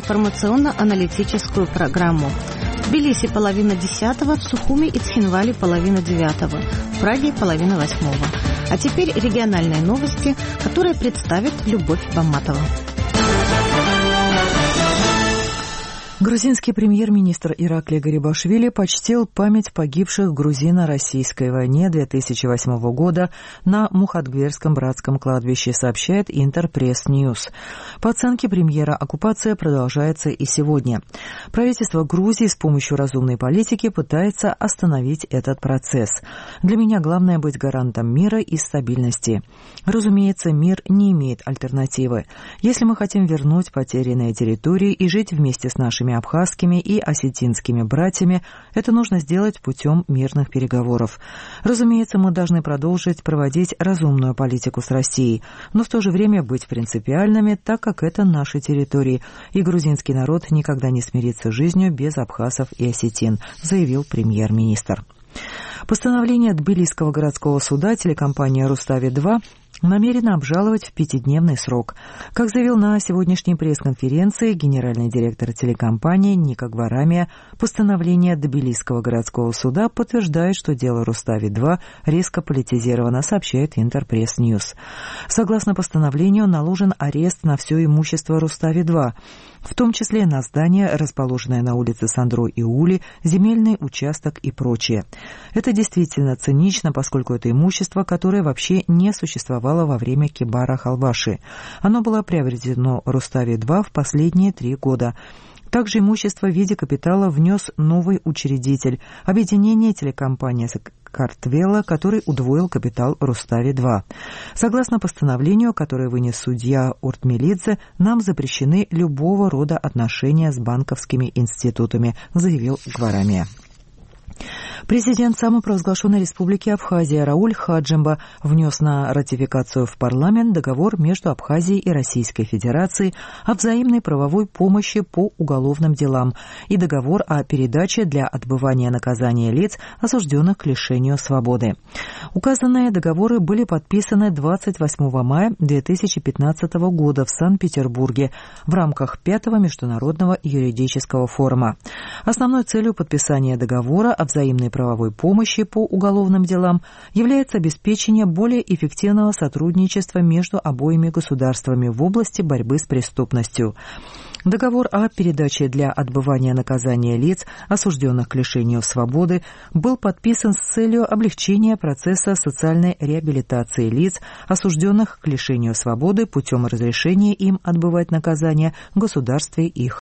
информационно-аналитическую программу. В Тбилиси 9:30, в Сухуми и Цхинвале 9:30, в Праге 7:30. А теперь региональные новости, которые представит Любовь Бамматова. Грузинский премьер-министр Ираклий Гарибашвили почтил память погибших в грузино-российской войне 2008 года на Мухатгверском братском кладбище, сообщает Интерпресс-Ньюс. По оценке премьера, оккупация продолжается и сегодня. Правительство Грузии с помощью разумной политики пытается остановить этот процесс. Для меня главное быть гарантом мира и стабильности. Разумеется, мир не имеет альтернативы. Если мы хотим вернуть потерянные территории и жить вместе с нашими абхазскими и осетинскими братьями, это нужно сделать путем мирных переговоров. Разумеется, мы должны продолжить проводить разумную политику с Россией, но в то же время быть принципиальными, так как это наши территории, и грузинский народ никогда не смирится с жизнью без абхазов и осетин, заявил премьер-министр. Постановление Тбилисского городского суда телекомпания «Рустави-2» намерена обжаловать в 5-дневный срок. Как заявил на сегодняшней пресс-конференции генеральный директор телекомпании Ника Гварамия, постановление Тбилисского городского суда подтверждает, что дело Рустави-2 резко политизировано, сообщает Интерпресс-Ньюс. Согласно постановлению, наложен арест на все имущество Рустави-2, в том числе на здание, расположенное на улице Сандро и Ули, земельный участок и прочее. Это действительно цинично, поскольку это имущество, которое вообще не существовало во время Кибара Халбаши. Оно было приобретено Рустави-2 в последние 3 года. Также имущество в виде капитала внес новый учредитель – объединение телекомпания Картвела, который удвоил капитал Рустави-2. Согласно постановлению, которое вынес судья Ортмелидзе, нам запрещены любого рода отношения с банковскими институтами, заявил Гварамия. Президент самопровозглашенной республики Абхазия Рауль Хаджимба внес на ратификацию в парламент договор между Абхазией и Российской Федерацией о взаимной правовой помощи по уголовным делам и договор о передаче для отбывания наказания лиц, осужденных к лишению свободы. Указанные договоры были подписаны 28 мая 2015 года в Санкт-Петербурге в рамках 5-го международного юридического форума. Основной целью подписания договора о взаимной правовой помощи по уголовным делам является обеспечение более эффективного сотрудничества между обоими государствами в области борьбы с преступностью. Договор о передаче для отбывания наказания лиц, осужденных к лишению свободы, был подписан с целью облегчения процесса социальной реабилитации лиц, осужденных к лишению свободы путем разрешения им отбывать наказание в государстве их